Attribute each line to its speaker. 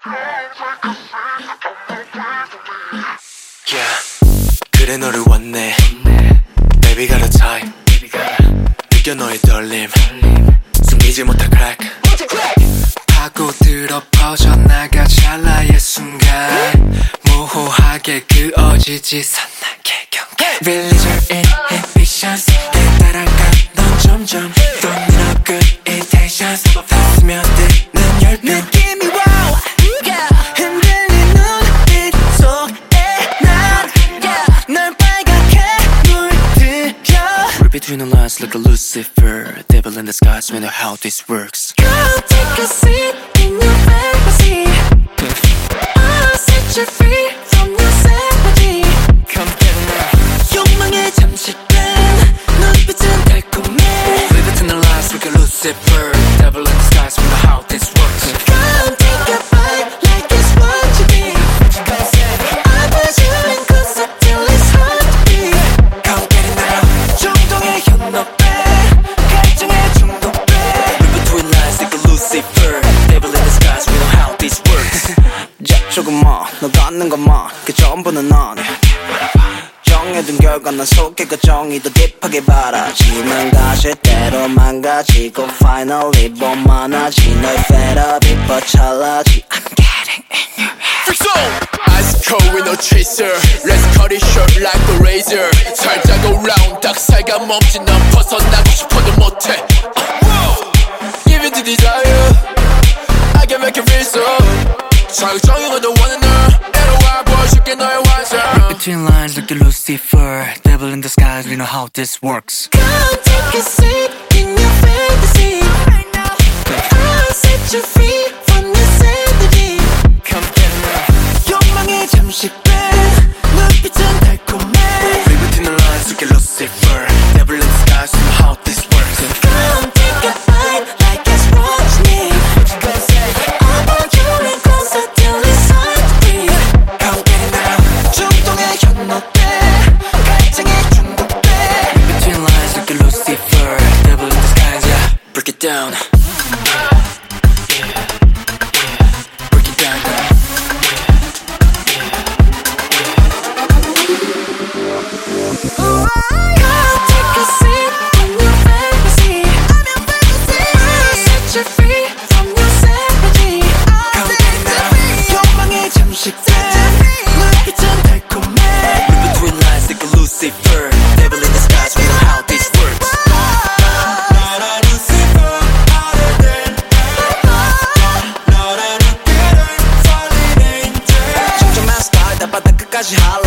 Speaker 1: Yeah. 그래 너를 원해 Baby got a time 느껴 너의 떨림 숨기지 못할 crack 파고들어 퍼져나가 찰나의 순간 모호하게 그어지지 산나게 경계 Release your inhibitions 따라가 넌 점점 또 늘어그 irritations 다 스며드는 열빛 느낌이 wow 흔들린 눈빛 속에 날 빨갛게 물들여 Read between the lines like a Lucifer Devil in the skies, we know how this works
Speaker 2: Come take a seat in your fantasy I'll set you free from your savage
Speaker 1: Come get now
Speaker 2: 욕망에 잠식된 눈빛은 달콤해
Speaker 1: Read between the lines like a Lucifer Devil in the skies, we know how this works
Speaker 2: Come take a bite like it's what you need I put you in closer till it's hard to breathe
Speaker 1: Come get it now
Speaker 2: 충동에 현혹돼 갈증에 중독돼
Speaker 1: Read between lines like a Lucifer Devil in the skies, we know how this works
Speaker 3: 조금만 너 갖는 것만 그 전부는 넌 정해둔 결과 난 속에 그 정이 더 딥하게 바라지만 가실 대로 망가지고 Finally 본만하지 널 fed up 이뻐 찰나지 I'm getting in your head
Speaker 1: Freak zone Ice cold with no chaser Let's cut it short like a razor 살짝 go round 닭살감 없지 난 벗어나고 싶어도 못해 Give it the desire I can make it feel so 자극적인 건 원하는 널 애로와 보여줄게 너의 완성 Read between lines like the Lucifer Devil in the skies, we know how this works
Speaker 2: Come take a seat in your fantasy I'll set you free from your sanity
Speaker 1: Come get it now
Speaker 2: 욕망에 잠식된 눈빛은 달콤해
Speaker 1: Read between the lines like a Lucifer Devil in the skies, we know how this works
Speaker 2: Come take a bite like it's what you need I want you in closer till it's hard to breathe
Speaker 1: Come get it now
Speaker 2: 충동에 현혹돼 갈증에 중독돼
Speaker 1: Read between lines like a Lucifer Devil in the skies, yeah Break it down Break it down now
Speaker 2: Come take a seat in your fantasy I'll set you free from your savage
Speaker 1: Come get it now
Speaker 2: 욕망에 잠식된 눈빛은 달콤해
Speaker 1: Read between lines like a Lucifer Devil in the skies, we know how this works
Speaker 3: 점점한 스타일 다 바닥 끝까지 할래